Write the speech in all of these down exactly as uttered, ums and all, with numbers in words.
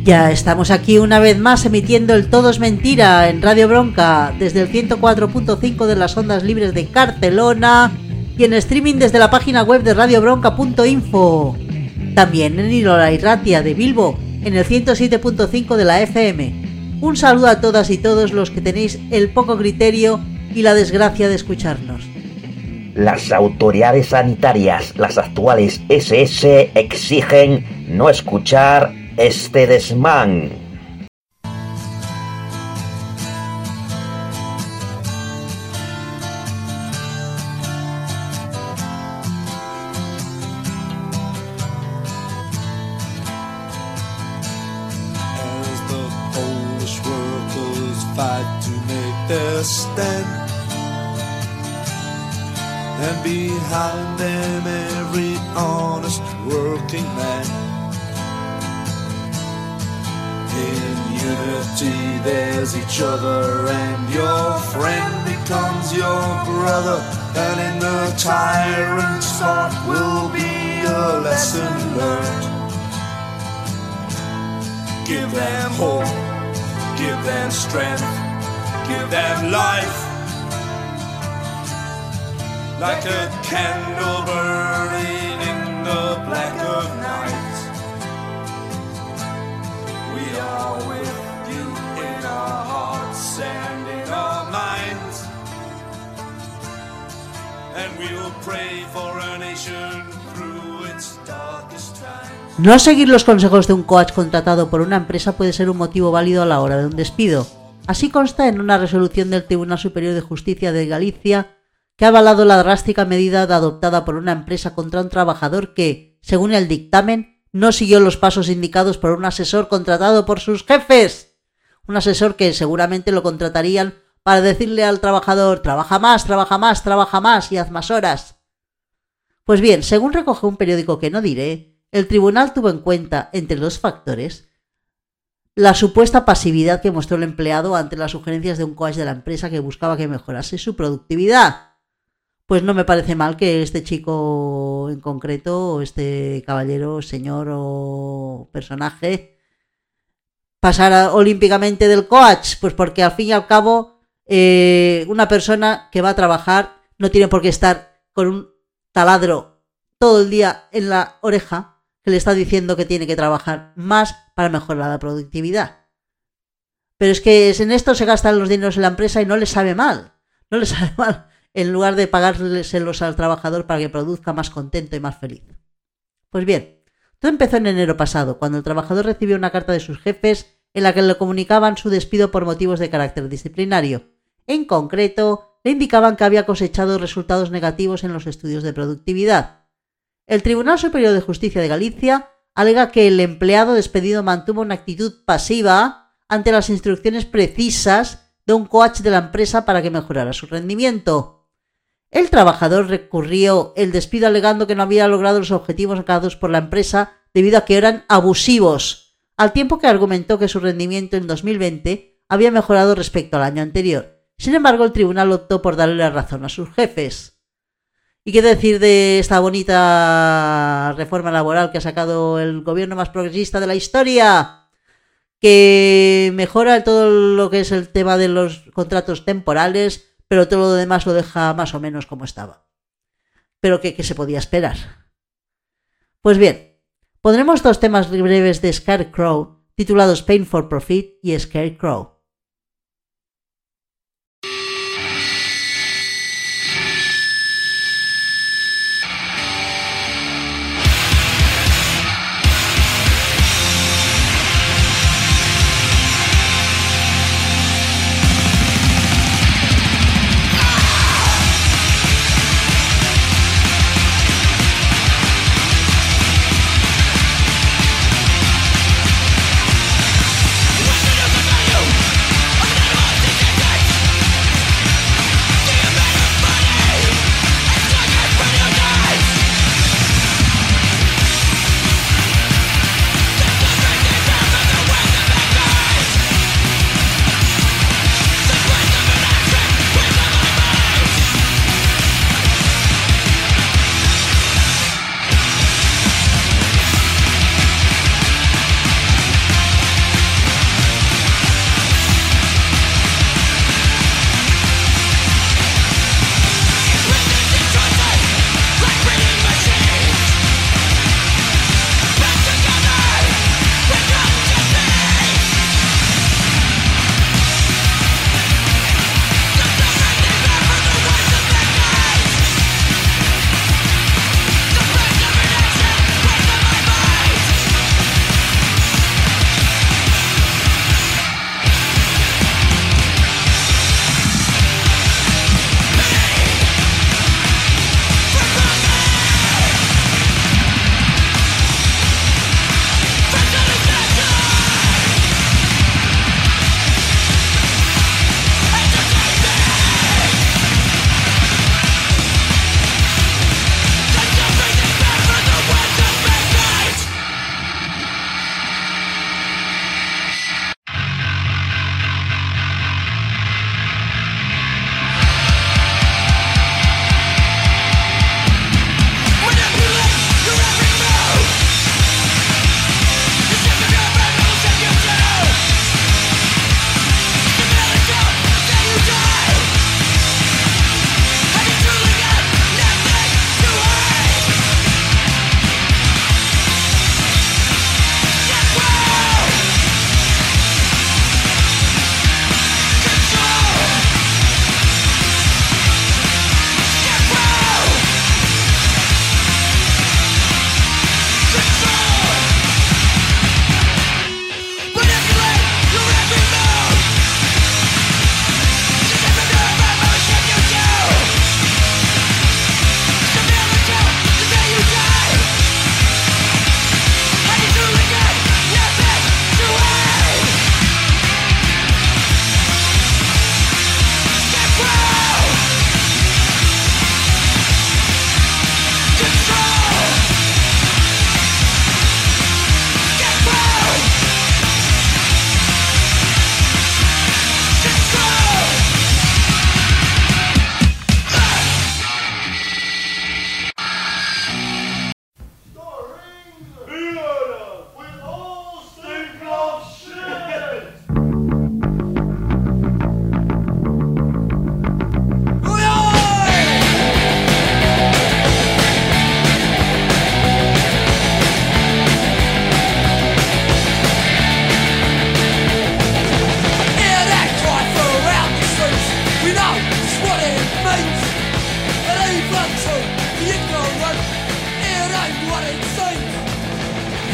Ya estamos aquí una vez más emitiendo el Todo es Mentira en Radio Bronca desde el ciento cuatro punto cinco de las ondas libres de Barcelona y en streaming desde la página web de radio bronca punto info. También en Irola y Ratia de Bilbo en el ciento siete punto cinco de la F M. Un saludo a todas y todos los que tenéis el poco criterio y la desgracia de escucharnos. Las autoridades sanitarias, las actuales ese ese, exigen no escuchar este desmán. As the Polish workers fight to make their stand, and behind them every honest working man. In unity there's each other, and your friend becomes your brother, and in the tyrant's heart will be a lesson learned. Give them hope, give them strength, give them life, like a candle burning in the black of night. We are with you in our hearts and in our minds, and we'll pray for our nation through its darkest times. No seguir los consejos de un coach contratado por una empresa puede ser un motivo válido a la hora de un despido. Así consta en una resolución del Tribunal Superior de Justicia de Galicia que ha avalado la drástica medida adoptada por una empresa contra un trabajador que, según el dictamen, no siguió los pasos indicados por un asesor contratado por sus jefes. Un asesor que seguramente lo contratarían para decirle al trabajador: trabaja más, trabaja más, trabaja más y haz más horas. Pues bien, según recoge un periódico que no diré, el tribunal tuvo en cuenta, entre los factores, la supuesta pasividad que mostró el empleado ante las sugerencias de un coach de la empresa que buscaba que mejorase su productividad. Pues no me parece mal que este chico en concreto, o este caballero, señor o personaje, pasara olímpicamente del coach, pues porque al fin y al cabo eh, una persona que va a trabajar no tiene por qué estar con un taladro todo el día en la oreja que le está diciendo que tiene que trabajar más para mejorar la productividad. Pero es que en esto se gastan los dineros en la empresa y no le sabe mal, no le sabe mal. En lugar de pagárselos al trabajador para que produzca más contento y más feliz. Pues bien, todo empezó en enero pasado, cuando el trabajador recibió una carta de sus jefes en la que le comunicaban su despido por motivos de carácter disciplinario. En concreto, le indicaban que había cosechado resultados negativos en los estudios de productividad. El Tribunal Superior de Justicia de Galicia alega que el empleado despedido mantuvo una actitud pasiva ante las instrucciones precisas de un coach de la empresa para que mejorara su rendimiento. El trabajador recurrió el despido alegando que no había logrado los objetivos marcados por la empresa debido a que eran abusivos, al tiempo que argumentó que su rendimiento en dos mil veinte había mejorado respecto al año anterior. Sin embargo, el tribunal optó por darle la razón a sus jefes. ¿Y qué decir de esta bonita reforma laboral que ha sacado el gobierno más progresista de la historia? Que mejora todo lo que es el tema de los contratos temporales, pero todo lo demás lo deja más o menos como estaba. ¿Pero qué, qué se podía esperar? Pues bien, pondremos dos temas breves de Scarecrow, titulados Pain for Profit y Scarecrow. What do you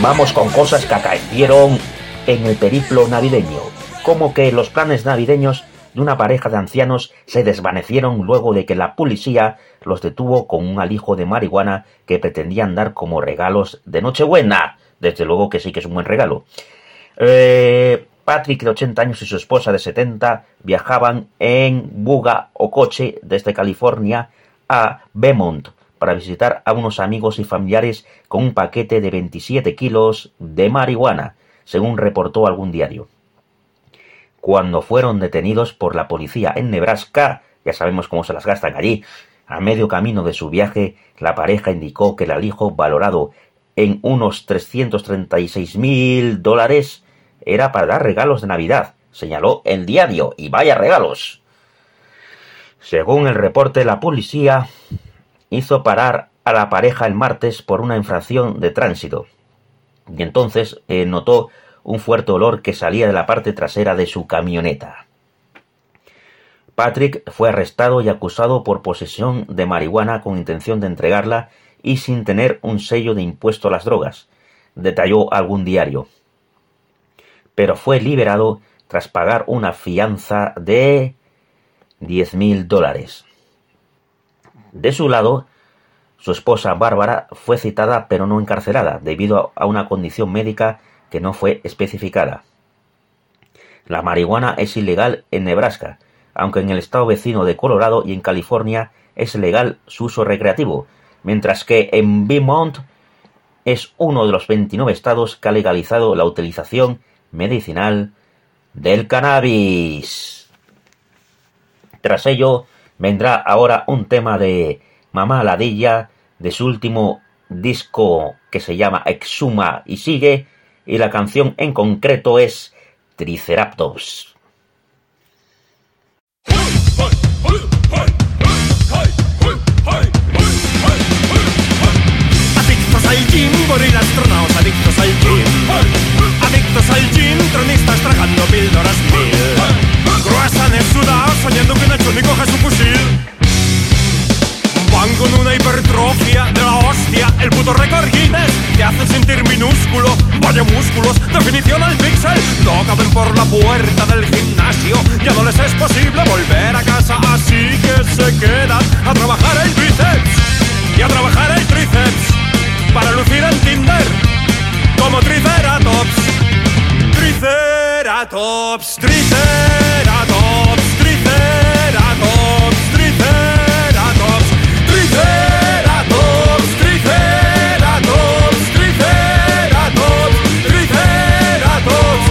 vamos con cosas que acaecieron en el periplo navideño, como que los planes navideños de una pareja de ancianos se desvanecieron luego de que la policía los detuvo con un alijo de marihuana que pretendían dar como regalos de Nochebuena. Desde luego que sí que es un buen regalo. Eh, Patrick, de ochenta años, y su esposa, de setenta, viajaban en buga o coche desde California a Beaumont para visitar a unos amigos y familiares con un paquete de veintisiete kilos de marihuana, según reportó algún diario. Cuando fueron detenidos por la policía en Nebraska, ya sabemos cómo se las gastan allí, a medio camino de su viaje, la pareja indicó que el alijo, valorado en unos trescientos treinta y seis mil dólares, era para dar regalos de Navidad, señaló el diario, y vaya regalos. Según el reporte, la policía hizo parar a la pareja el martes por una infracción de tránsito, y entonces eh, notó un fuerte olor que salía de la parte trasera de su camioneta. Patrick fue arrestado y acusado por posesión de marihuana con intención de entregarla y sin tener un sello de impuesto a las drogas, detalló algún diario. Pero fue liberado tras pagar una fianza de diez mil dólares. De su lado, su esposa Bárbara fue citada pero no encarcelada debido a una condición médica que no fue especificada. La marihuana es ilegal en Nebraska, aunque en el estado vecino de Colorado y en California es legal su uso recreativo, mientras que en Beaumont es uno de los veintinueve estados que ha legalizado la utilización medicinal del cannabis. Tras ello, vendrá ahora un tema de Mamá Ladilla, de su último disco que se llama Exhuma y Sigue, y la canción en concreto es Triceratops. Adictos al gym, gorilastronaos, adictos al gym. Adictos al gym, tronistas tragando píldoras mil. Croissants sudados, soñando que Nacho ni coge su fusil. Van con una hipertrofia de la hostia, el puto récord Guinness te hace sentir minúsculo. Vaya músculos, definición al píxel. No caben por la puerta del gimnasio, ya no les es posible volver a casa, así que se quedan a trabajar el bíceps y a trabajar el tríceps para lucir en Tinder como Triceratops. Triceratops, Triceratops, Triceratops, Triceratops, Triceratops, Triceratops, Triceratops, Triceratops,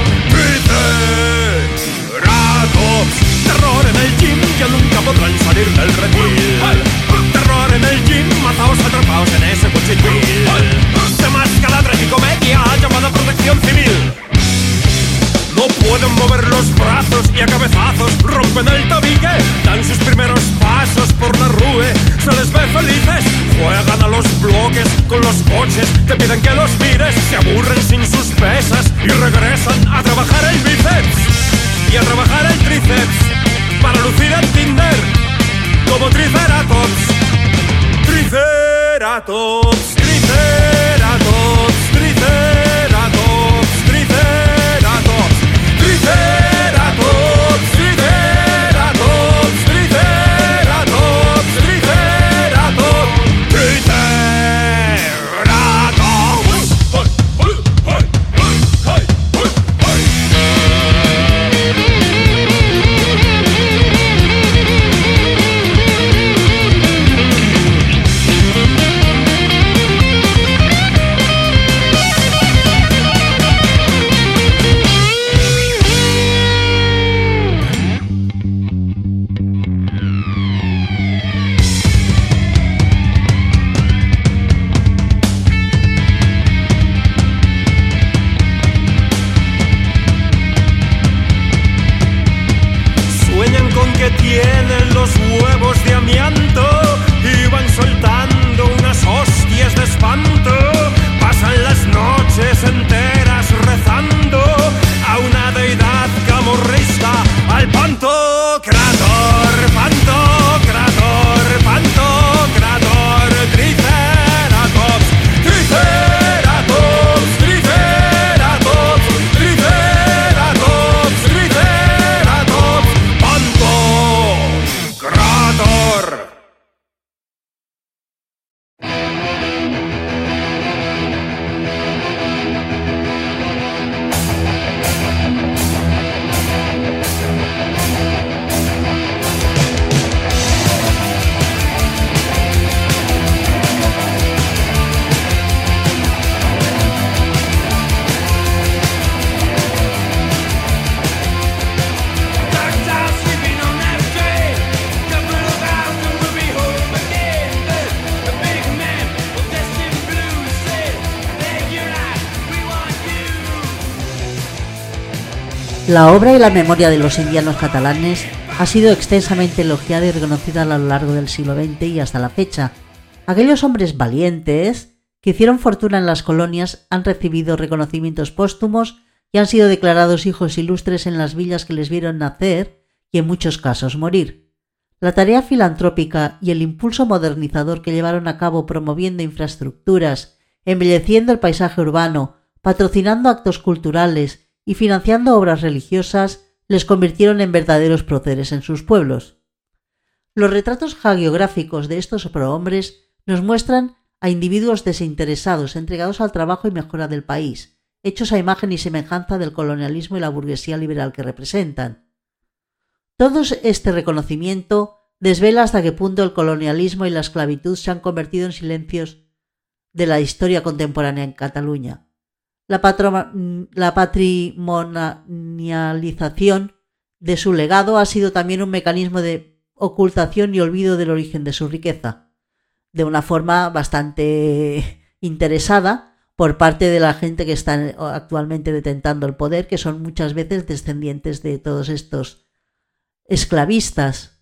Triceratops. Terror en el gym, ya nunca podrán salir del redil. Terror en el gym, mataos atrapados en ese cochitil. Se masca la tragicomedia llamada protección civil. No pueden mover los brazos y a cabezazos rompen el tabique. Dan sus primeros pasos por la rue, se les ve felices. Juegan a los bloques con los coches, te piden que los mires. Se aburren sin sus pesas y regresan a trabajar el bíceps y a trabajar el tríceps para lucir en Tinder como Triceratops. Triceratops, Triceratops, Triceratops, Triceratops, Triceratops, Triceratops, Triceratops, Triceratops, Triceratops. La obra y la memoria de los indianos catalanes ha sido extensamente elogiada y reconocida a lo largo del siglo veinte y hasta la fecha. Aquellos hombres valientes que hicieron fortuna en las colonias han recibido reconocimientos póstumos y han sido declarados hijos ilustres en las villas que les vieron nacer y en muchos casos morir. La tarea filantrópica y el impulso modernizador que llevaron a cabo promoviendo infraestructuras, embelleciendo el paisaje urbano, patrocinando actos culturales y financiando obras religiosas les convirtieron en verdaderos próceres en sus pueblos. Los retratos hagiográficos de estos prohombres nos muestran a individuos desinteresados, entregados al trabajo y mejora del país, hechos a imagen y semejanza del colonialismo y la burguesía liberal que representan. Todo este reconocimiento desvela hasta qué punto el colonialismo y la esclavitud se han convertido en silencios de la historia contemporánea en Cataluña. La, la patrimonialización de su legado ha sido también un mecanismo de ocultación y olvido del origen de su riqueza, de una forma bastante interesada por parte de la gente que está actualmente detentando el poder, que son muchas veces descendientes de todos estos esclavistas.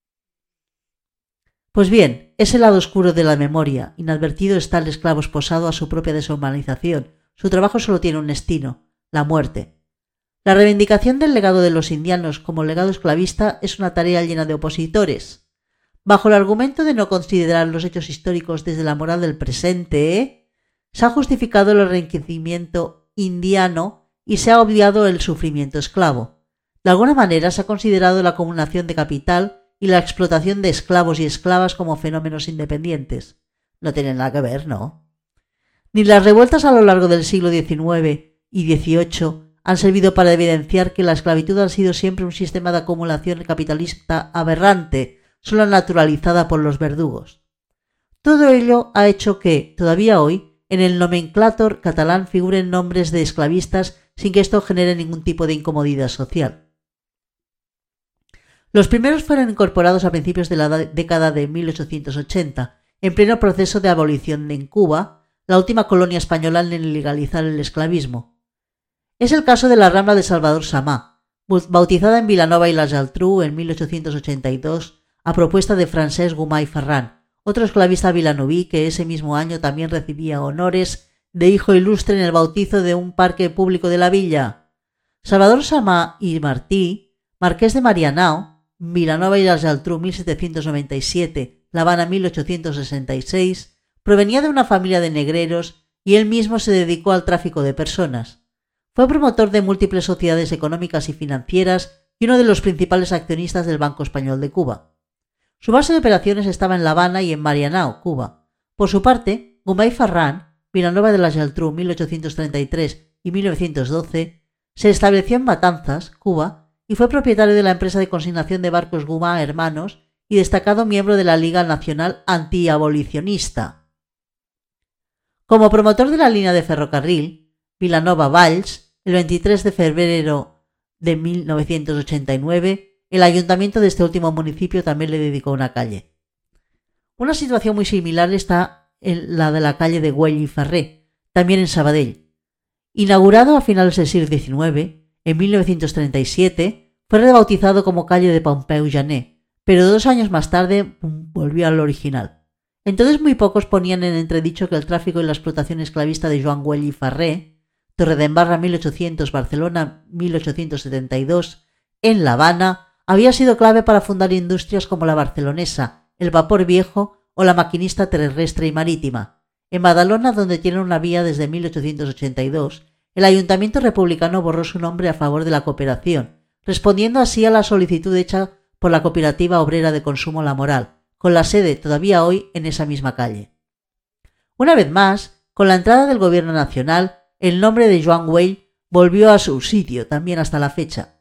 Pues bien, ese lado oscuro de la memoria, inadvertido, está el esclavo esposado a su propia deshumanización. Su trabajo solo tiene un destino, la muerte. La reivindicación del legado de los indianos como legado esclavista es una tarea llena de opositores. Bajo el argumento de no considerar los hechos históricos desde la moral del presente, se ha justificado el enriquecimiento indiano y se ha obviado el sufrimiento esclavo. De alguna manera se ha considerado la acumulación de capital y la explotación de esclavos y esclavas como fenómenos independientes. No tienen nada que ver, ¿no? Ni las revueltas a lo largo del siglo diecinueve y dieciocho han servido para evidenciar que la esclavitud ha sido siempre un sistema de acumulación capitalista aberrante, solo naturalizada por los verdugos. Todo ello ha hecho que, todavía hoy, en el nomenclátor catalán figuren nombres de esclavistas sin que esto genere ningún tipo de incomodidad social. Los primeros fueron incorporados a principios de la década de mil ochocientos ochenta, en pleno proceso de abolición en Cuba, la última colonia española en legalizar el esclavismo. Es el caso de la Rambla de Salvador Samà, bautizada en Vilanova i la Geltrú en mil ochocientos ochenta y dos a propuesta de Francesc Gomà i Ferran, otro esclavista vilanoví que ese mismo año también recibía honores de hijo ilustre en el bautizo de un parque público de la villa. Salvador Samà i Martí, marqués de Marianao, Vilanova i la Geltrú mil setecientos noventa y siete, La Habana mil ochocientos sesenta y seis, provenía de una familia de negreros y él mismo se dedicó al tráfico de personas. Fue promotor de múltiples sociedades económicas y financieras y uno de los principales accionistas del Banco Español de Cuba. Su base de operaciones estaba en La Habana y en Marianao, Cuba. Por su parte, Gomà i Ferran, Vilanova de la Geltrú mil ochocientos treinta y tres y mil novecientos doce, se estableció en Matanzas, Cuba, y fue propietario de la empresa de consignación de barcos Gomà Hermanos y destacado miembro de la Liga Nacional Antiabolicionista. Como promotor de la línea de ferrocarril Vilanova-Valls, el veintitrés de febrero de mil novecientos ochenta y nueve, el ayuntamiento de este último municipio también le dedicó una calle. Una situación muy similar está en la de la calle de Güell y Ferrer, también en Sabadell. Inaugurado a finales del siglo diecinueve, en mil novecientos treinta y siete, fue rebautizado como calle de Pompeu Gener, pero dos años más tarde volvió al original. Entonces muy pocos ponían en entredicho que el tráfico y la explotación esclavista de Joan Güell y Ferrer, Torredembarra mil ochocientos, Barcelona mil ochocientos setenta y dos, en La Habana, había sido clave para fundar industrias como la barcelonesa, el vapor viejo o la maquinista terrestre y marítima. En Badalona, donde tienen una vía desde mil ochocientos ochenta y dos, el ayuntamiento republicano borró su nombre a favor de la cooperación, respondiendo así a la solicitud hecha por la Cooperativa Obrera de Consumo La Moral, con la sede todavía hoy en esa misma calle. Una vez más, con la entrada del gobierno nacional, el nombre de Joan Güell volvió a su sitio también hasta la fecha.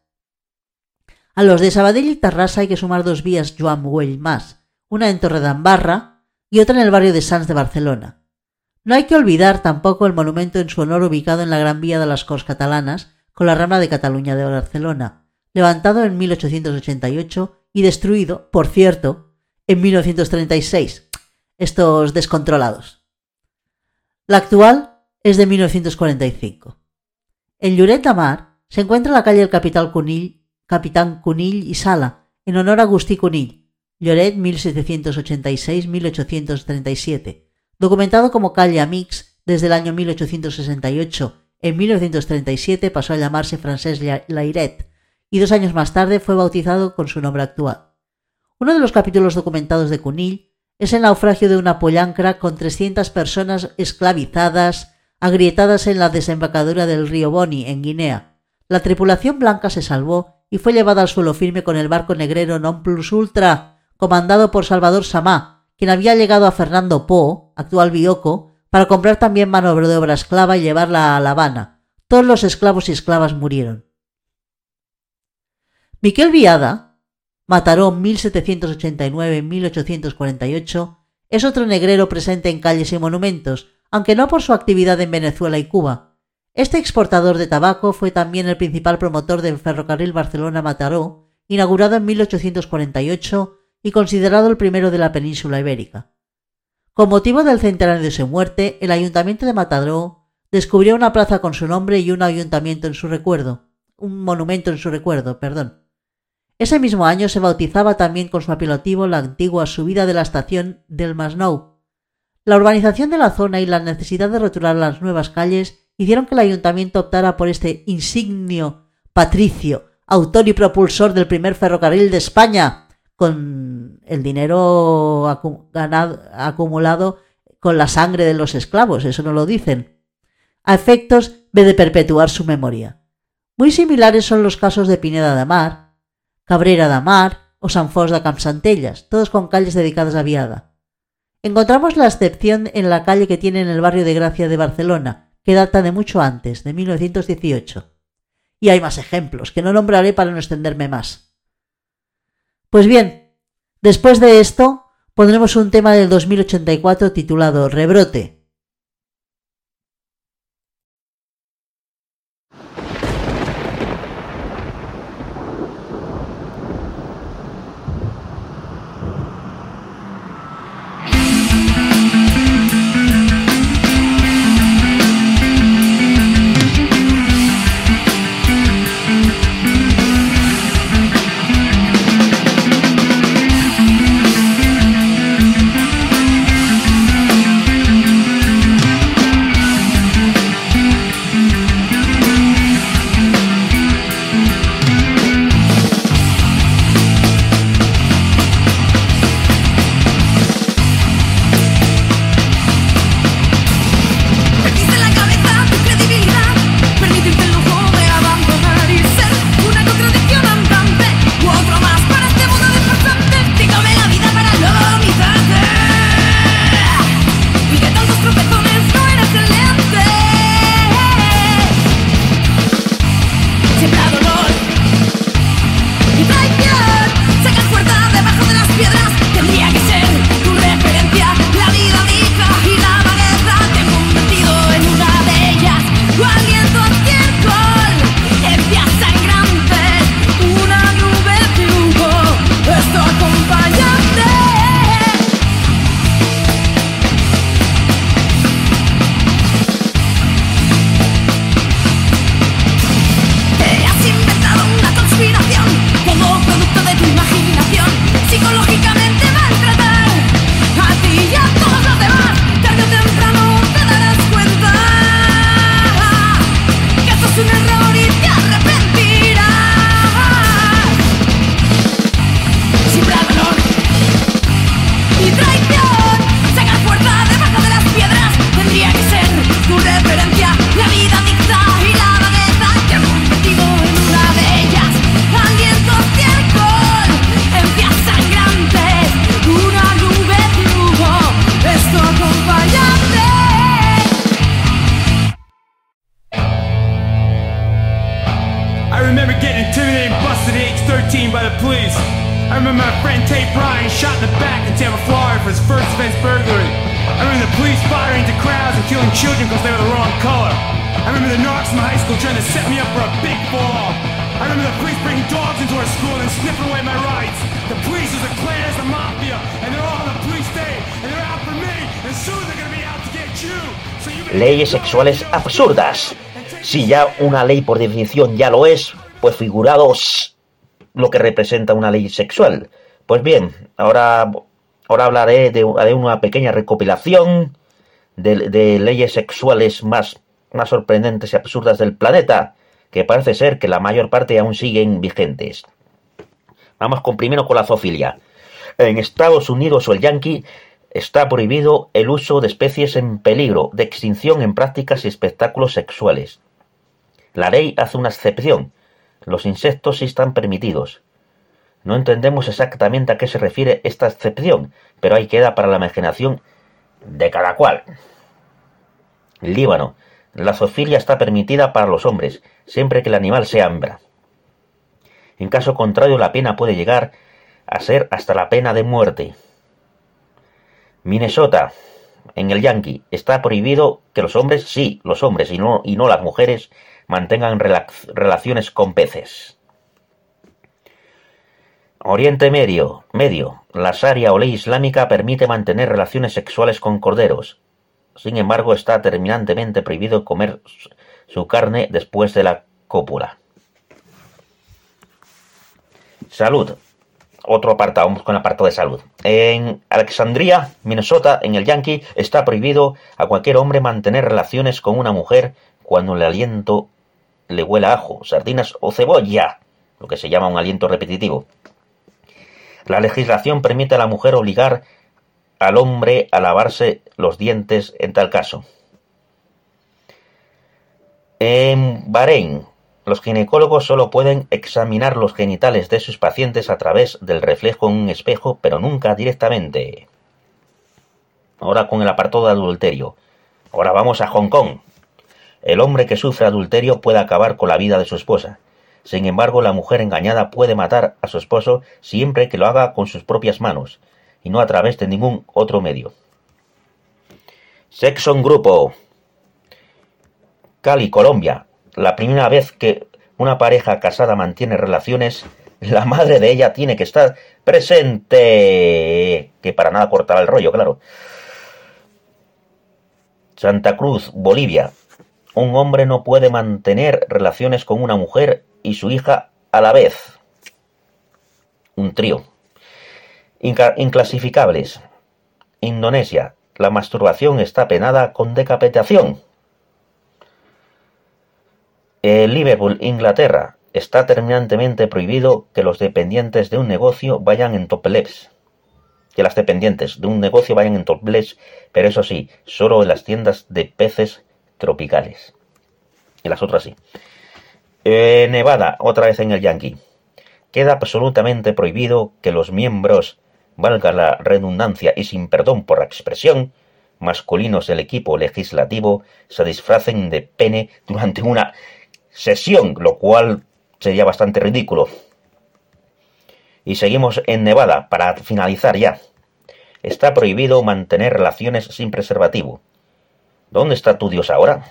A los de Sabadell y Terrassa hay que sumar dos vías Joan Güell más, una en Torredembarra y otra en el barrio de Sants de Barcelona. No hay que olvidar tampoco el monumento en su honor ubicado en la Gran Vía de las Corts Catalanas, con la Rambla de Cataluña de Barcelona, levantado en mil ochocientos ochenta y ocho y destruido, por cierto, en mil novecientos treinta y seis. Estos descontrolados. La actual es de mil novecientos cuarenta y cinco. En Lloret de Mar, se encuentra en la calle del Capitán Cunill, Capitán Cunill y Sala, en honor a Agustí Cunill, Lloret mil setecientos ochenta y seis a mil ochocientos treinta y siete, documentado como calle Amix desde el año mil ochocientos sesenta y ocho. En mil novecientos treinta y siete pasó a llamarse Francesc Layret y dos años más tarde fue bautizado con su nombre actual. Uno de los capítulos documentados de Cunill es el naufragio de una pollancra con trescientas personas esclavizadas, agrietadas en la desembocadura del río Boni, en Guinea. La tripulación blanca se salvó y fue llevada al suelo firme con el barco negrero Non Plus Ultra, comandado por Salvador Samá, quien había llegado a Fernando Po, actual Bioko, para comprar también mano de obra esclava y llevarla a La Habana. Todos los esclavos y esclavas murieron. Miquel Biada, Mataró mil setecientos ochenta y nueve a mil ochocientos cuarenta y ocho, es otro negrero presente en calles y monumentos, aunque no por su actividad en Venezuela y Cuba. Este exportador de tabaco fue también el principal promotor del ferrocarril Barcelona-Mataró, inaugurado en mil ochocientos cuarenta y ocho y considerado el primero de la península ibérica. Con motivo del centenario de su muerte, el ayuntamiento de Mataró descubrió una plaza con su nombre y un ayuntamiento en su recuerdo, un monumento en su recuerdo, perdón. Ese mismo año se bautizaba también con su apelativo la antigua subida de la estación del Masnou. La urbanización de la zona y la necesidad de rotular las nuevas calles hicieron que el ayuntamiento optara por este insignio patricio, autor y propulsor del primer ferrocarril de España, con el dinero acu- ganado, acumulado con la sangre de los esclavos, eso no lo dicen, a efectos de perpetuar su memoria. Muy similares son los casos de Pineda de Mar, Cabrera de Mar o Sant Fost de Campsantelles, todos con calles dedicadas a Biada. Encontramos la excepción en la calle que tiene en el barrio de Gracia de Barcelona, que data de mucho antes, de mil novecientos dieciocho. Y hay más ejemplos, que no nombraré para no extenderme más. Pues bien, después de esto pondremos un tema del dos mil ochenta y cuatro titulado Rebrote. thirteen by the police. I remember my friend Tate Bryan shot in the back in Tampa, Florida for his first offense burglary. I remember the police firing into crowds and killing children because they were the wrong color. I remember the narcs in my high school trying to set me up for a big fall. I remember the police bringing dogs into our school and sniffing away my rights. The police is a clan as the mafia, and they're all on the police state, and they're out for me, and soon they're gonna be out to get you. So you Leyes sexuales absurdas. Si ya una ley por definición ya lo es, pues figurados lo que representa una ley sexual. Pues bien, ahora, ahora hablaré de, de una pequeña recopilación de, de leyes sexuales más, más sorprendentes y absurdas del planeta, que parece ser que la mayor parte aún siguen vigentes. Vamos con primero con la zoofilia. En Estados Unidos o el Yankee está prohibido el uso de especies en peligro de extinción en prácticas y espectáculos sexuales. La ley hace una excepción. Los insectos sí están permitidos. No entendemos exactamente a qué se refiere esta excepción, pero ahí queda para la imaginación de cada cual. Líbano. La zoofilia está permitida para los hombres, siempre que el animal sea hembra. En caso contrario, la pena puede llegar a ser hasta la pena de muerte. Minnesota, en el Yankee, está prohibido que los hombres, sí, los hombres y no, y no las mujeres, mantengan rela- relaciones con peces. Oriente Medio, Medio, la Sharia o ley islámica permite mantener relaciones sexuales con corderos. Sin embargo, está terminantemente prohibido comer su carne después de la cópula. Salud. Otro apartado, vamos con el apartado de salud. En Alexandria, Minnesota, en el Yankee, está prohibido a cualquier hombre mantener relaciones con una mujer cuando el aliento le huela a ajo, sardinas o cebolla, lo que se llama un aliento repetitivo. La legislación permite a la mujer obligar al hombre a lavarse los dientes en tal caso. En Bahrein, los ginecólogos solo pueden examinar los genitales de sus pacientes a través del reflejo en un espejo, pero nunca directamente. Ahora con el apartado de adulterio. Ahora vamos a Hong Kong. El hombre que sufre adulterio puede acabar con la vida de su esposa. Sin embargo, la mujer engañada puede matar a su esposo siempre que lo haga con sus propias manos, y no a través de ningún otro medio. Sexo en grupo. Cali, Colombia. La primera vez que una pareja casada mantiene relaciones, la madre de ella tiene que estar presente. Que para nada cortará el rollo, claro. Santa Cruz, Bolivia. Un hombre no puede mantener relaciones con una mujer y su hija a la vez. Un trío. Inca- inclasificables. Indonesia. La masturbación está penada con decapitación. En Liverpool, Inglaterra, está terminantemente prohibido que los dependientes de un negocio vayan en topless. Que las dependientes de un negocio vayan en topless, pero eso sí, solo en las tiendas de peces tropicales. En las otras sí. Eh, Nevada, otra vez en el Yankee. Queda absolutamente prohibido que los miembros, valga la redundancia y sin perdón por la expresión, masculinos del equipo legislativo se disfracen de pene durante una sesión, lo cual sería bastante ridículo. Y seguimos en Nevada, para finalizar ya. Está prohibido mantener relaciones sin preservativo. ¿Dónde está tu Dios ahora?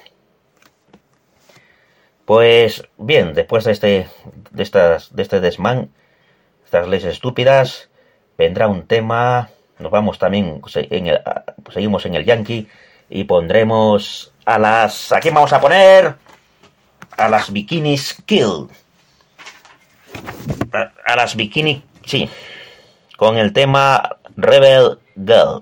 Pues bien, después de este, de estas, de este desmán, estas leyes estúpidas, vendrá un tema. Nos vamos también, en el, seguimos en el Yankee y pondremos a las, ¿a quién vamos a poner? A las Bikinis Kill. A, a las Bikini, sí, con el tema Rebel Girl.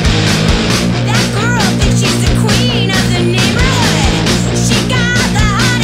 That girl thinks she's the queen of the neighborhood. She got the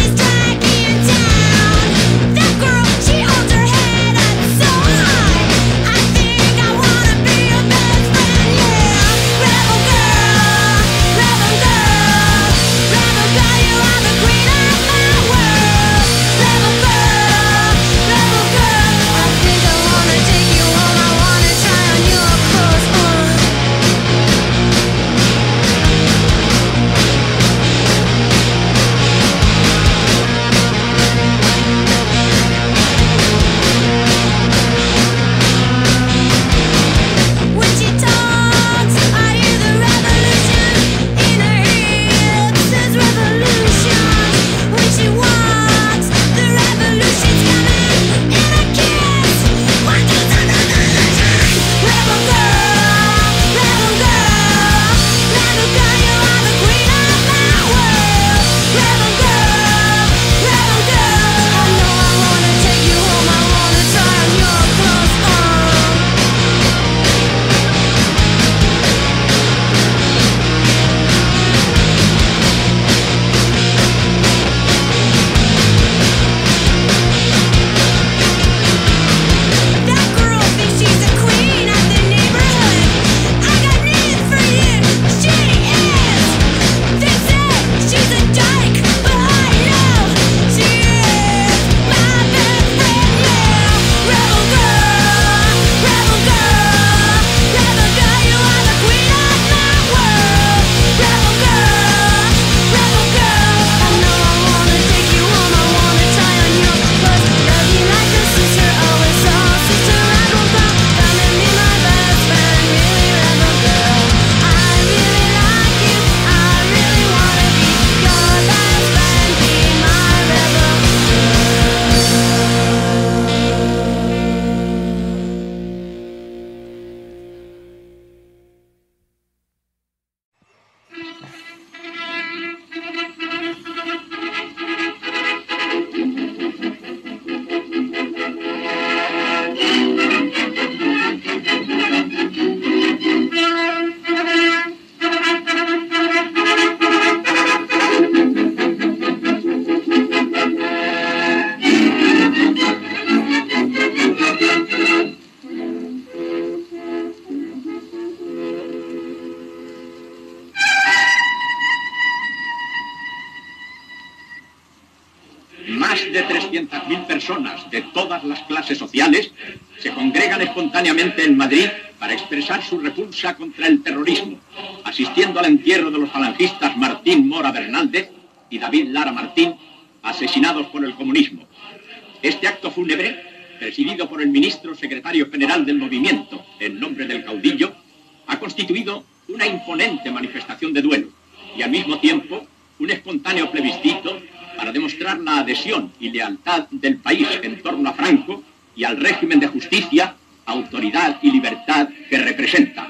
de trescientas mil personas de todas las clases sociales se congregan espontáneamente en Madrid para expresar su repulsa contra el terrorismo, asistiendo al entierro de los falangistas Martín Mora Bernaldez y David Lara Martín, asesinados por el comunismo. Este acto fúnebre, presidido por el ministro secretario general del movimiento, en nombre del caudillo, ha constituido una imponente manifestación de duelo y al mismo tiempo un espontáneo plebiscito para demostrar la adhesión y lealtad del país en torno a Franco y al régimen de justicia, autoridad y libertad que representa.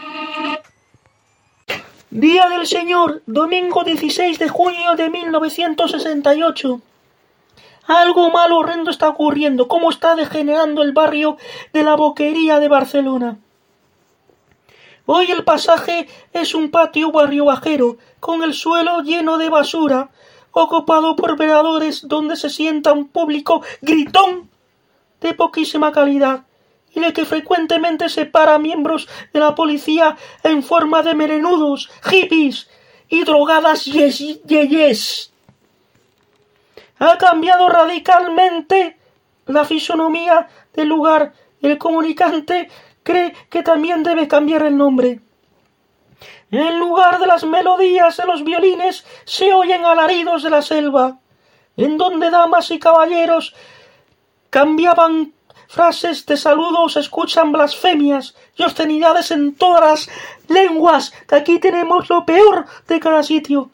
Día del Señor, domingo dieciséis de junio de mil novecientos sesenta y ocho. Algo malo horrendo está ocurriendo. ¿Cómo está degenerando el barrio de la Boquería de Barcelona? Hoy el pasaje es un patio barrio bajero, con el suelo lleno de basura, ocupado por veladores donde se sienta un público gritón de poquísima calidad, y de que frecuentemente se para miembros de la policía en forma de melenudos, hippies y drogadas yes, yes, yes. Ha cambiado radicalmente la fisonomía del lugar y el comunicante cree que también debe cambiar el nombre. En lugar de las melodías de los violines se oyen alaridos de la selva, en donde damas y caballeros cambiaban frases de saludo, se escuchan blasfemias y obscenidades en todas las lenguas, que aquí tenemos lo peor de cada sitio.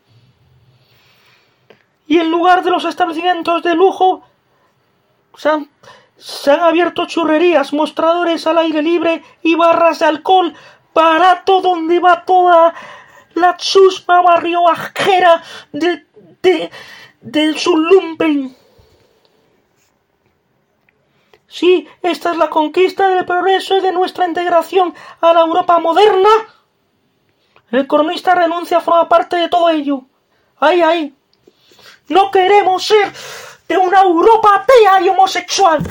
Y en lugar de los establecimientos de lujo se han, se han abierto churrerías, mostradores al aire libre y barras de alcohol barato donde va toda la chusma barrio bajera de, de, del Zulumpen. Sí, esta es la conquista del progreso y de nuestra integración a la Europa moderna. El cronista renuncia a formar parte de todo ello. ¡Ay, ay! No queremos ser de una Europa atea y homosexual.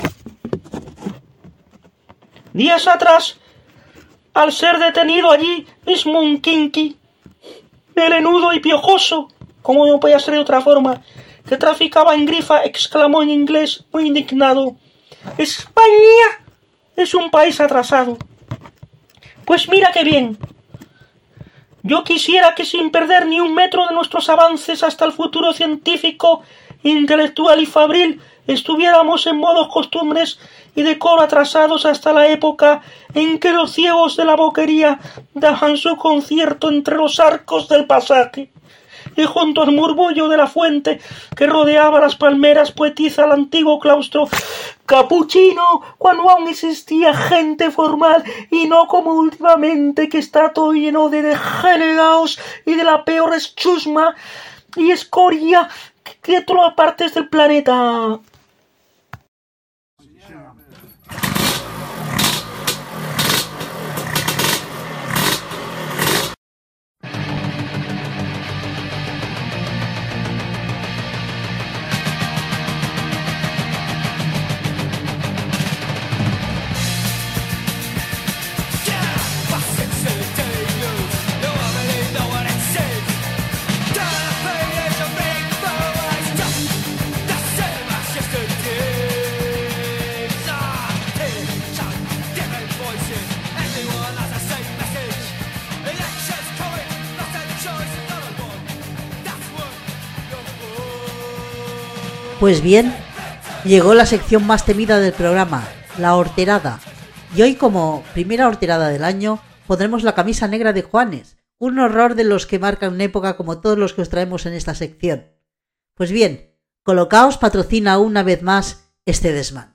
Días atrás, al ser detenido allí mismo un kinky, melenudo y piojoso, como no podía ser de otra forma, que traficaba en grifa, exclamó en inglés muy indignado: España es un país atrasado. Pues mira qué bien. Yo quisiera que sin perder ni un metro de nuestros avances hasta el futuro científico, intelectual y fabril, estuviéramos en modos, costumbres y decoro atrasados hasta la época en que los ciegos de la Boquería daban su concierto entre los arcos del pasaje, y junto al murmullo de la fuente que rodeaba las palmeras poetiza el antiguo claustro capuchino, cuando aún existía gente formal y no como últimamente, que está todo lleno de degenerados y de la peor chusma y escoria que de todas partes del planeta. Pues bien, llegó la sección más temida del programa, la horterada. Y hoy, como primera horterada del año, pondremos la camisa negra de Juanes, un horror de los que marcan una época como todos los que os traemos en esta sección. Pues bien, Colocaos patrocina una vez más este desmán.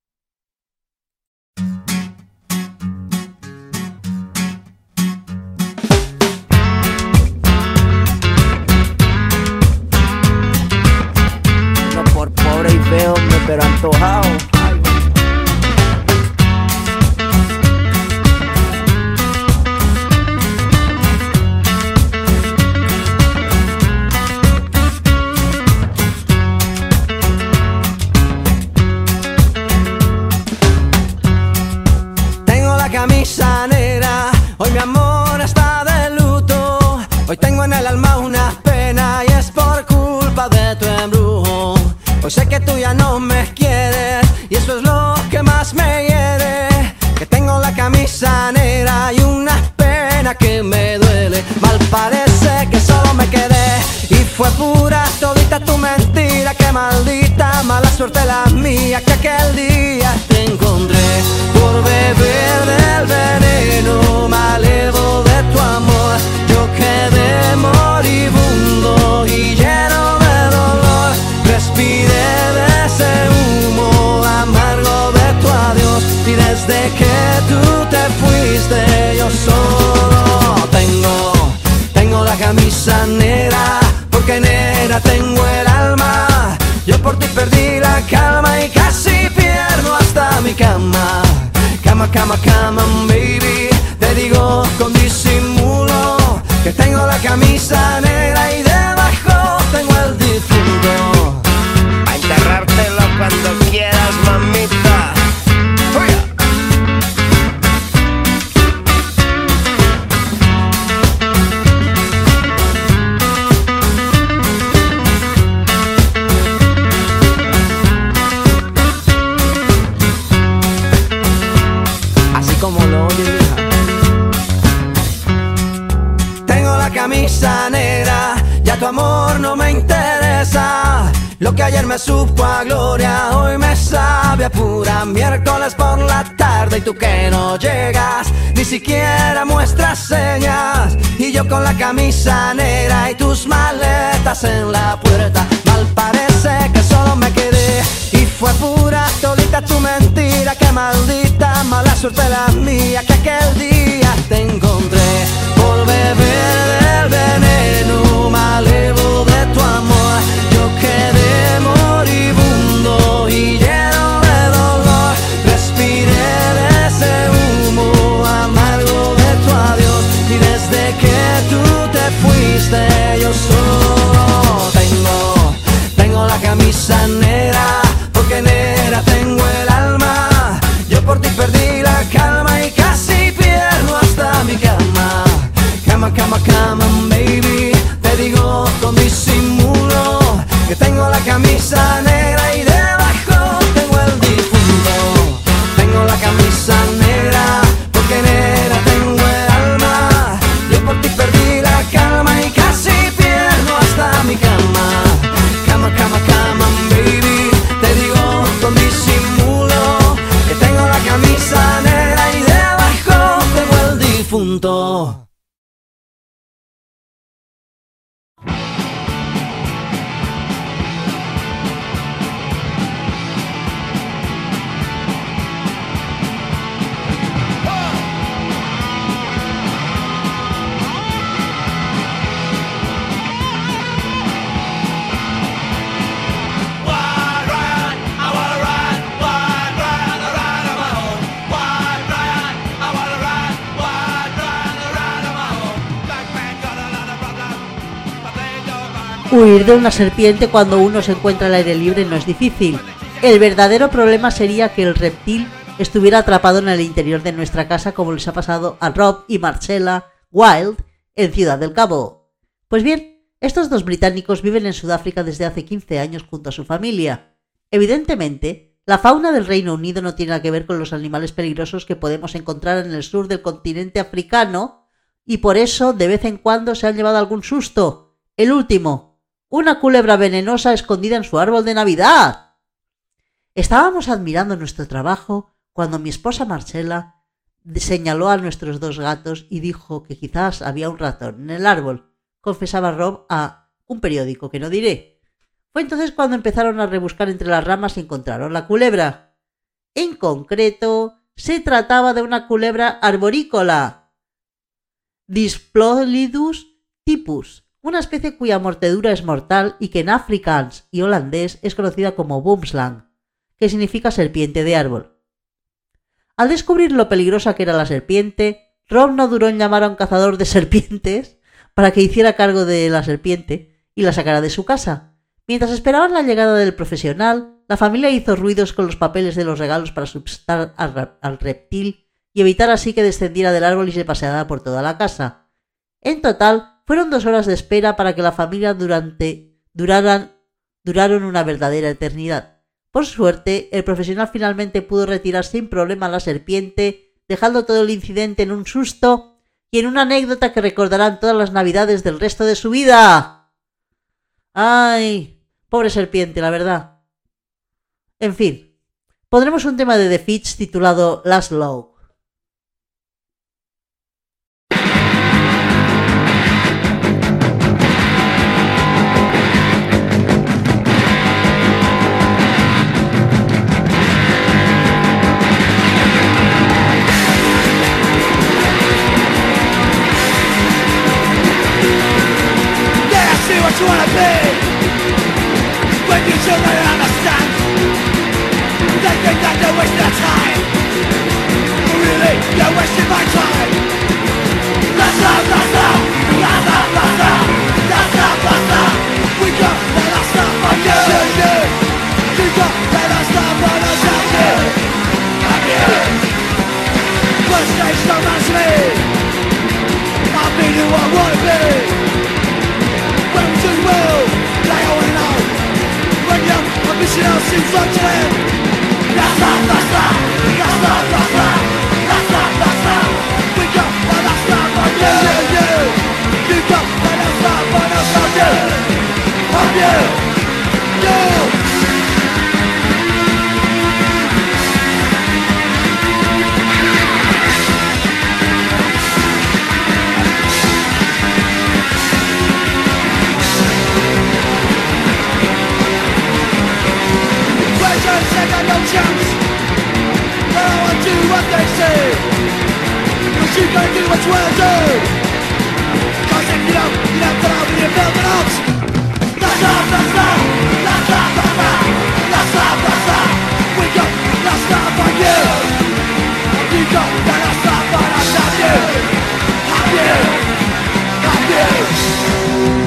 No por pobre y feo, pero antojado. Camisa negra, hoy mi amor está de luto. Hoy tengo en el alma una pena y es por culpa de tu embrujo. Hoy Pues sé que tú ya no me quieres y eso es lo que más me hiere. Que tengo la camisa negra y una pena que me duele. Mal parece que solo me quedé y fue pura todita tu mentira. Que maldita mala suerte la mía que aquel día te encontré. Por beber del veneno malevo de tu amor, yo quedé moribundo y lleno de dolor. Respiré de ese humo amargo de tu adiós y desde que tú te fuiste yo solo tengo, tengo la camisa negra, porque negra tengo el alma. Yo por ti perdí la calma y casi pierdo hasta mi cama. Cama, cama, cama, baby, te digo con disimulo que tengo la camisa negra y debajo tengo el difunto. A enterrártelo cuando quieras, mamita. ¡Fuya! Así como lo oyes, hija. Tengo la camisa negra, ya tu amor no me interesa. Lo que ayer me supo a gloria, hoy me sabe a pura. Miércoles por la tarde y tú que no llegas, ni siquiera muestras señas. Y yo con la camisa negra y tus maletas en la puerta. Mal parece que solo me quedé y fue pura todita tu mentira. Que maldita mala suerte la mía que aquel día te encontré. Por beber del veneno malevo de tu amor, yo quedé moribundo y lleno de dolor. Respiré de ese humo amargo de tu adiós y desde que tú te fuiste yo solo tengo, tengo la camisa negra, porque negra tengo el alma. Yo por ti perdí la calma y casi pierdo hasta mi cama. Cama, cama, cama, baby, te digo con disimulo que tengo la camisa negra y debajo tengo el difunto. Tengo la camisa negra, porque negra tengo el alma. Yo por ti perdí la calma y casi pierdo hasta mi cama. Cama, cama, cama, baby, te digo con disimulo que tengo la camisa negra y debajo tengo el difunto. Huir de una serpiente cuando uno se encuentra al aire libre no es difícil. El verdadero problema sería que el reptil estuviera atrapado en el interior de nuestra casa, como les ha pasado a Rob y Marcella Wild en Ciudad del Cabo. Pues bien, estos dos británicos viven en Sudáfrica desde hace quince años junto a su familia. Evidentemente, la fauna del Reino Unido no tiene nada que ver con los animales peligrosos que podemos encontrar en el sur del continente africano, y por eso de vez en cuando se han llevado algún susto. El último, una culebra venenosa escondida en su árbol de Navidad. Estábamos admirando nuestro trabajo cuando mi esposa Marcella señaló a nuestros dos gatos y dijo que quizás había un ratón en el árbol, confesaba Rob a un periódico que no diré. Fue entonces cuando empezaron a rebuscar entre las ramas y encontraron la culebra. En concreto, se trataba de una culebra arborícola, Displolidus typus, una especie cuya mordedura es mortal y que en afrikaans y holandés es conocida como boomslang, que significa serpiente de árbol. Al descubrir lo peligrosa que era la serpiente, Rob no duró en llamar a un cazador de serpientes para que hiciera cargo de la serpiente y la sacara de su casa. Mientras esperaban la llegada del profesional, la familia hizo ruidos con los papeles de los regalos para asustar al, al reptil y evitar así que descendiera del árbol y se paseara por toda la casa. En total, fueron dos horas de espera para que la familia durante, duraran, duraron una verdadera eternidad. Por suerte, el profesional finalmente pudo retirar sin problema la serpiente, dejando todo el incidente en un susto y en una anécdota que recordarán todas las navidades del resto de su vida. ¡Ay! Pobre serpiente, la verdad. En fin, pondremos un tema de The Fitch titulado Last Law. What you wanna be when you children understand? They think that they're wasting their time. Really, you're wasting my time. Last love, last love, last love, last love, last love, last love. We got the last love on you. You got the last love on us, and you, and you. First stage don't match me. I'll be who I wanna be. When we do well, they all know. When young, ambition else seems like to end. That's love, that's love, that's love, that's love, that's love, that's love. We got the last love on you, you, you. You got the last love on us, on you, on you, you. Second no chance, but I want to do what they say. But you gotta do what you wanna do. Cause if you don't, you don't put out with your velvet arms. That's love, that's love, that's love, that's love, that's love, that's love. We got last love on you. You got the last love on us, have you? Have you? Have you?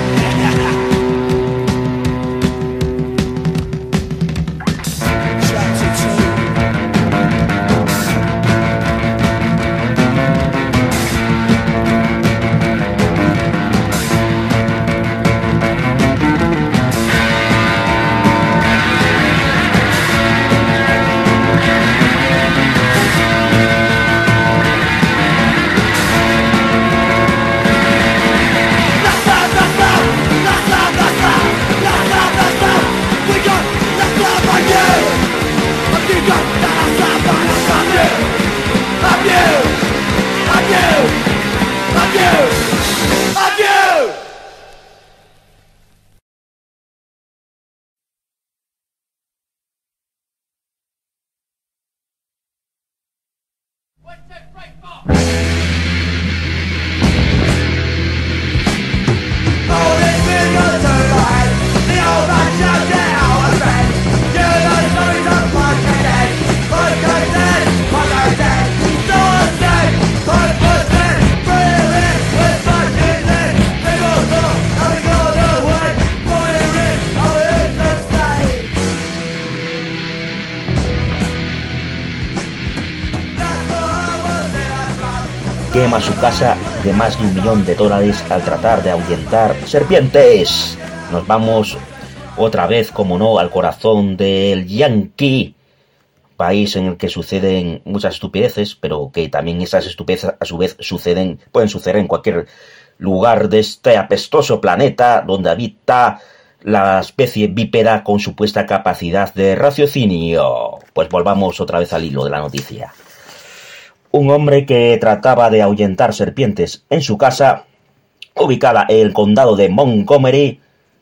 Quema su casa de más de un millón de dólares al tratar de ahuyentar serpientes. Nos vamos otra vez, como no, al corazón del Yankee, país en el que suceden muchas estupideces, pero que también esas estupideces a su vez suceden, pueden suceder en cualquier lugar de este apestoso planeta donde habita la especie bípeda con supuesta capacidad de raciocinio. Pues volvamos otra vez al hilo de la noticia. Un hombre que trataba de ahuyentar serpientes en su casa, ubicada en el condado de Montgomery,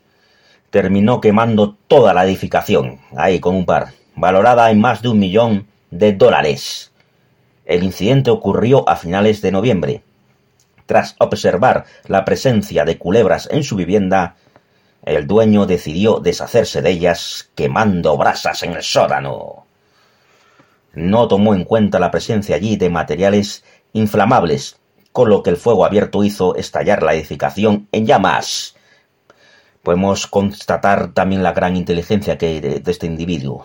terminó quemando toda la edificación, ahí con un par, valorada en más de un millón de dólares. El incidente ocurrió a finales de noviembre. Tras observar la presencia de culebras en su vivienda, el dueño decidió deshacerse de ellas quemando brasas en el sótano. No tomó en cuenta la presencia allí de materiales inflamables, con lo que el fuego abierto hizo estallar la edificación en llamas. Podemos constatar también la gran inteligencia que de, de este individuo.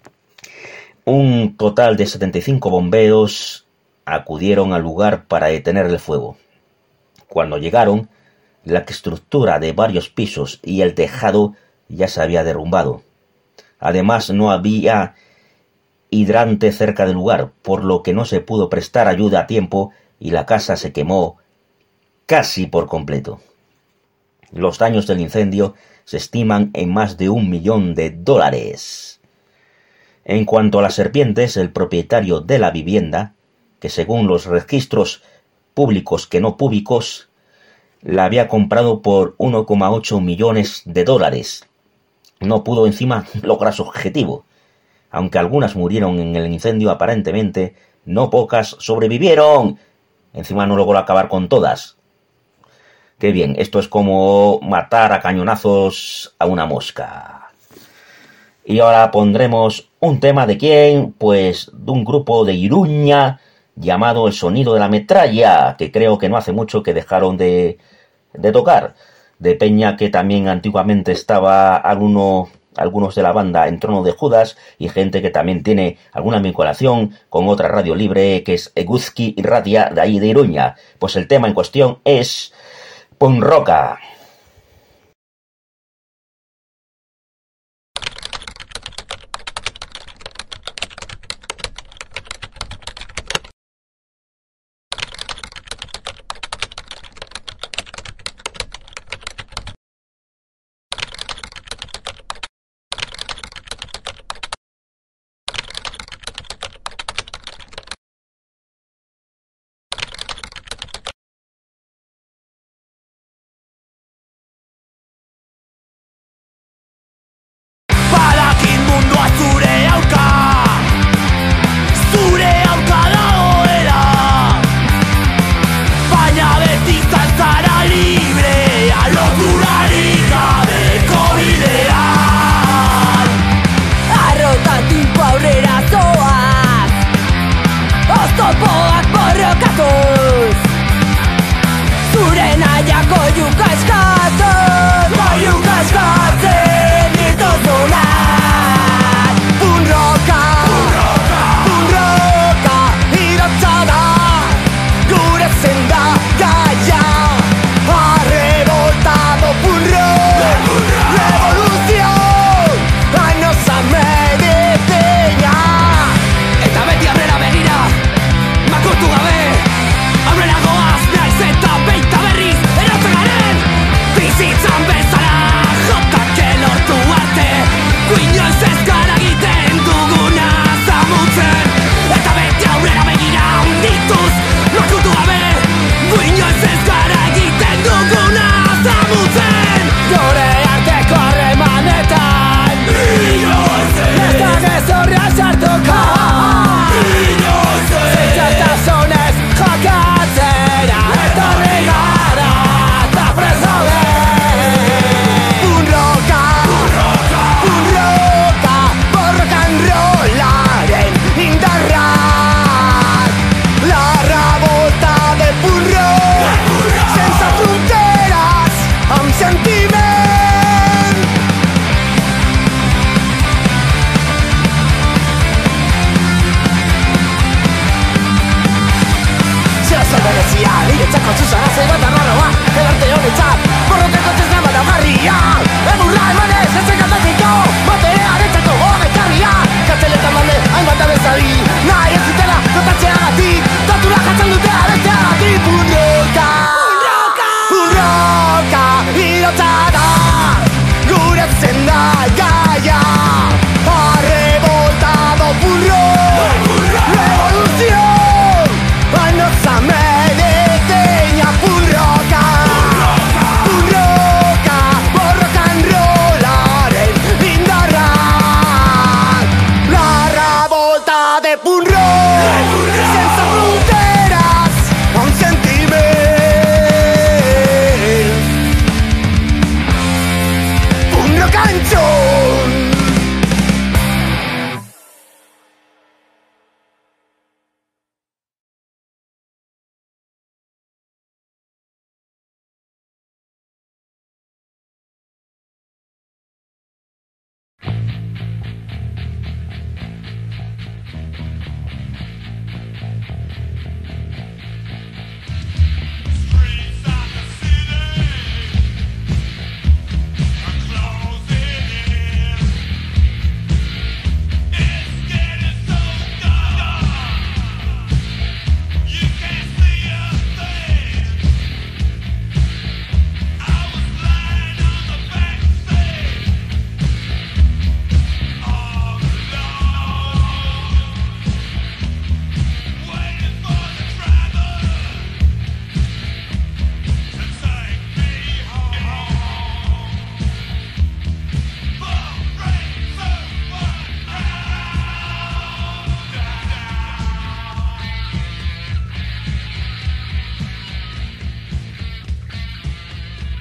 Un total de setenta y cinco bomberos acudieron al lugar para detener el fuego. Cuando llegaron, la estructura de varios pisos y el tejado ya se había derrumbado. Además, no había hidrante cerca del lugar, por lo que no se pudo prestar ayuda a tiempo y la casa se quemó casi por completo. Los daños del incendio se estiman en más de un millón de dólares. En cuanto a las serpientes, el propietario de la vivienda, que según los registros públicos que no públicos, la había comprado por uno coma ocho millones de dólares, no pudo encima lograr su objetivo. Aunque algunas murieron en el incendio, aparentemente no pocas sobrevivieron. Encima no logró acabar con todas. Qué bien, esto es como matar a cañonazos a una mosca. Y ahora pondremos un tema de quién, pues de un grupo de Iruña llamado El Sonido de la Metralla, que creo que no hace mucho que dejaron de, de tocar. De peña que también antiguamente estaba alguno, algunos de la banda En Trono de Judas, y gente que también tiene alguna vinculación con otra radio libre que es Eguzki Radia de ahí de Iruña. Pues el tema en cuestión es Ponroca.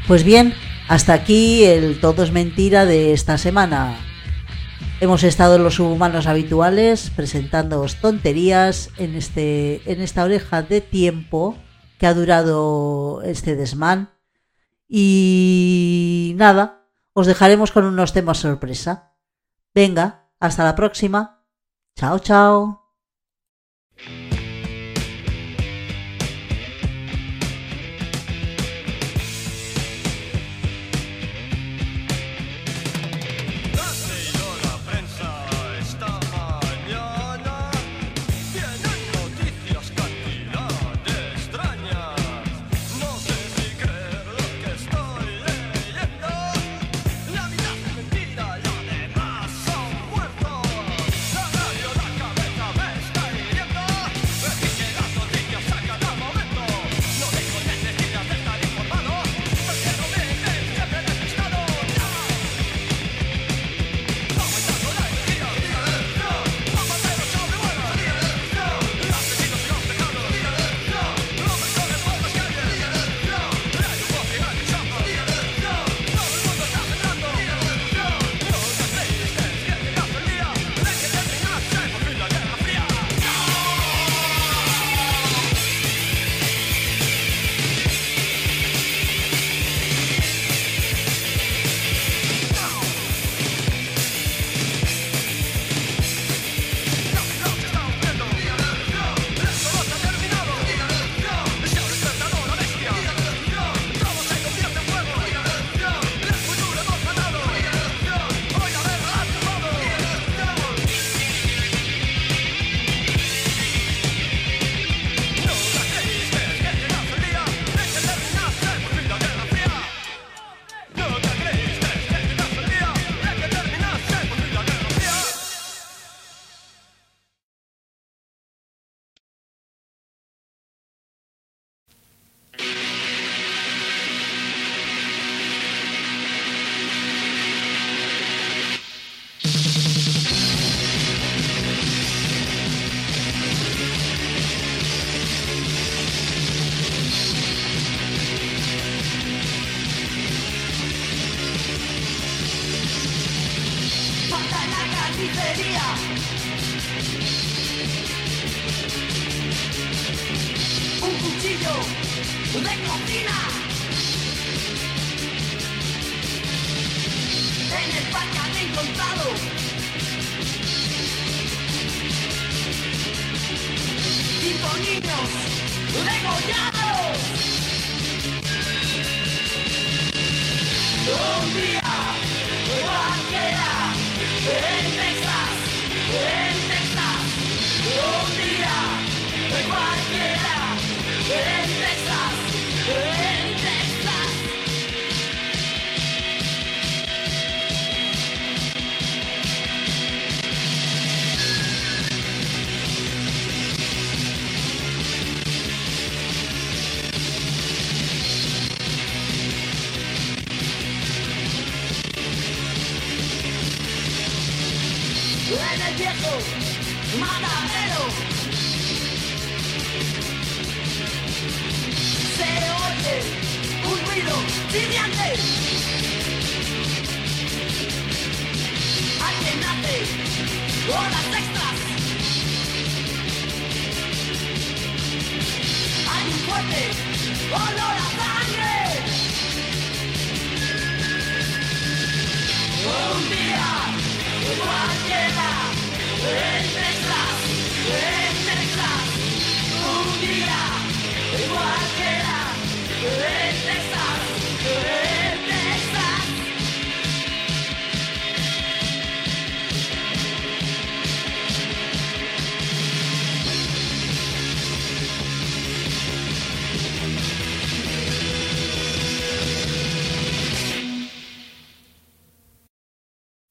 Pues bien, hasta aquí el Todo es Mentira de esta semana. Hemos estado los subhumanos habituales presentándoos tonterías en, este, en esta oreja de tiempo que ha durado este desmán. Y nada, os dejaremos con unos temas sorpresa. Venga, hasta la próxima. Chao, chao. En el viejo matadero se oye un ruido chirriante. Alguien hace horas extras. Hay un fuerte olor a sangre. Un día cualquiera.